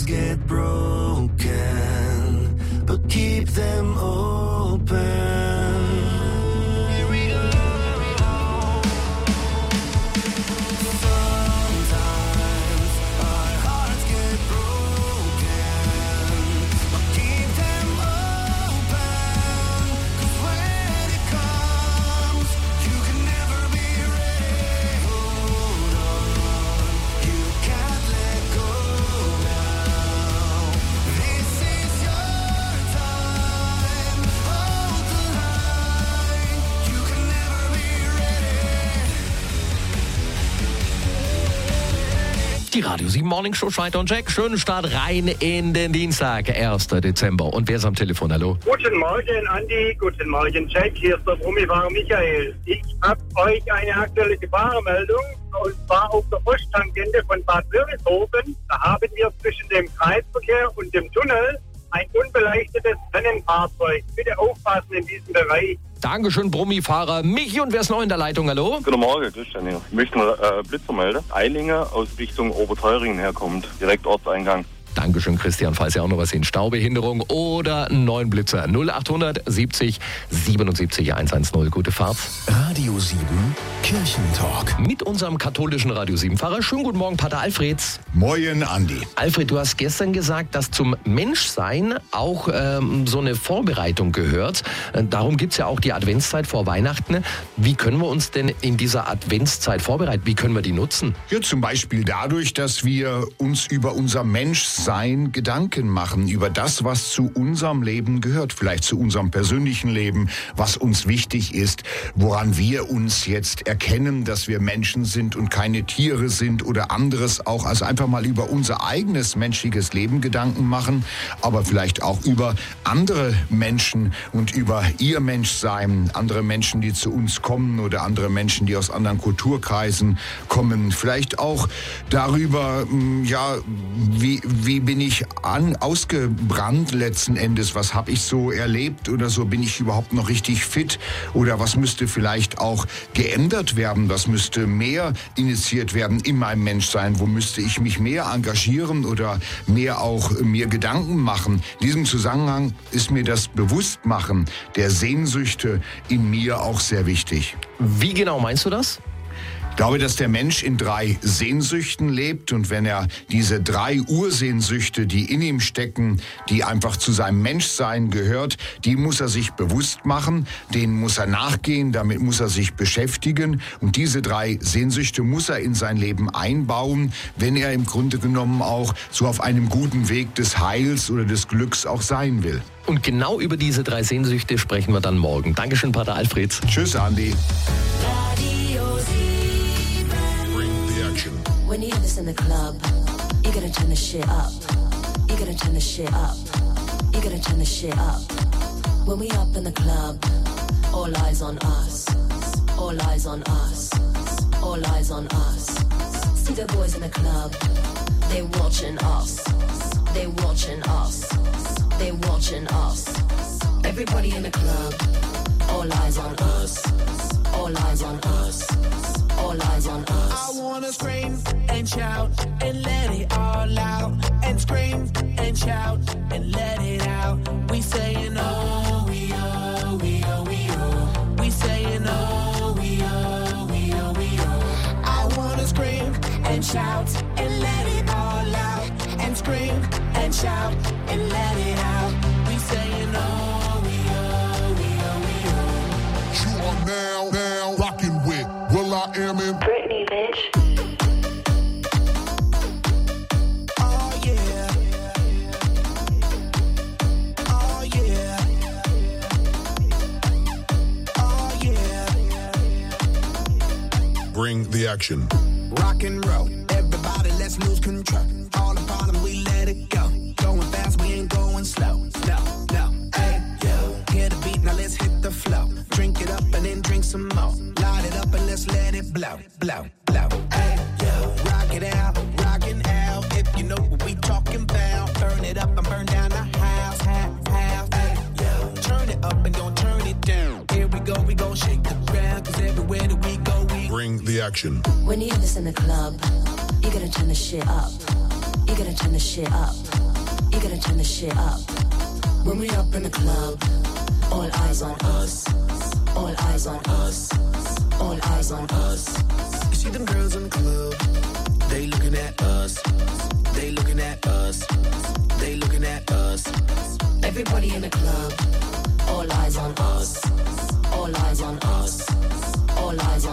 get broken, but keep them open. Die Radio 7 Morning Show, Schneider und Jack. Schönen Start rein in den Dienstag, 1. Dezember. Und wer ist am Telefon? Hallo? Guten Morgen, Andi. Guten Morgen, Jack. Hier ist der Brummifahrer Michael. Ich habe euch eine aktuelle Gefahrmeldung. Und zwar auf der Posttangente von Bad Wörishofen. Da haben wir zwischen dem Kreisverkehr und dem Tunnel ein unbelechtetes Rennfahrzeug. Bitte aufpassen in diesem Bereich. Dankeschön, Brummifahrer Michi. Und wer ist noch in der Leitung? Hallo? Guten Morgen, Christian hier. Ich möchte mal Blitzer melden. Eilinge aus Richtung Oberteuringen herkommt. Direkt Ortseingang. Dankeschön, Christian. Falls ihr auch noch was sehen, Staubehinderung oder einen neuen Blitzer. 0800 70 77 110. Gute Fahrt. Radio 7 Kirchentalk. Mit unserem katholischen Radio 7-Pfarrer. Schönen guten Morgen, Pater Alfred. Moin, Andi. Alfred, du hast gestern gesagt, dass zum Menschsein auch so eine Vorbereitung gehört. Darum gibt es ja auch die Adventszeit vor Weihnachten. Wie können wir uns denn in dieser Adventszeit vorbereiten? Wie können wir die nutzen? Ja, zum Beispiel dadurch, dass wir uns über unser Menschsein Gedanken machen, über das, was zu unserem Leben gehört, vielleicht zu unserem persönlichen Leben, was uns wichtig ist, woran wir uns jetzt erkennen, dass wir Menschen sind und keine Tiere sind oder anderes auch, also einfach mal über unser eigenes menschliches Leben Gedanken machen, aber vielleicht auch über andere Menschen und über ihr Menschsein, andere Menschen, die zu uns kommen oder andere Menschen, die aus anderen Kulturkreisen kommen, vielleicht auch darüber, ja, wie bin ich ausgebrannt letzten Endes, was habe ich so erlebt oder so, bin ich überhaupt noch richtig fit oder was müsste vielleicht auch geändert werden, was müsste mehr initiiert werden in meinem Menschsein, wo müsste ich mich mehr engagieren oder mehr auch mir Gedanken machen. In diesem Zusammenhang ist mir das Bewusstmachen der Sehnsüchte in mir auch sehr wichtig. Wie genau meinst du das? Ich glaube, dass der Mensch in 3 Sehnsüchten lebt und wenn er diese 3 Ursehnsüchte, die in ihm stecken, die einfach zu seinem Menschsein gehört, die muss er sich bewusst machen, denen muss er nachgehen, damit muss er sich beschäftigen und diese 3 Sehnsüchte muss er in sein Leben einbauen, wenn er im Grunde genommen auch so auf einem guten Weg des Heils oder des Glücks auch sein will. Und genau über diese 3 Sehnsüchte sprechen wir dann morgen. Dankeschön, Pater Alfred. Tschüss, Andi. When you hear this in the club, you gotta turn the shit up. You gotta turn the shit up. You gotta turn the shit up. When we up in the club, all eyes on us. All eyes on us. All eyes on us. See the boys in the club, they watching us. They watching us. They watching us. Everybody in the club, all eyes on us. All eyes on us. All eyes on us. I wanna scream and shout and let it all out. And scream and shout and let it out. We saying oh, we oh, we oh, we oh. We saying oh, we oh, we oh, we oh. I wanna scream and shout and let it all out. And scream and shout and let it out. We saying oh, we oh, we oh, we oh. You are now rocking with Will I Am in Britney, bitch. Oh yeah. Oh yeah. Oh yeah. Bring the action. Rock and roll. Everybody, let's lose control. All the bottom, we let it go. Going fast, we ain't going slow. No. Hey, yo. Hear the beat, now let's hit the flow. Drink it up and then drink some more. Light it up and let's let it blow. Hey, yo. Rock it out, rockin' out. If you know what we talking about. Burn it up and burn down the house. Hey, yo. Turn it up and don't turn it down. Here we go, we gon' shake the ground. Cause everywhere that we go, we Bring the action. When you hear this in the club, you gotta turn the shit up. You gotta turn the shit up. You gotta turn the shit up. When we up in the club, all eyes on us. All eyes on us. All eyes on us. You see them girls in the club, they looking at us. They looking at us. They looking at us. Everybody in the club, all eyes on us. All eyes on us. All eyes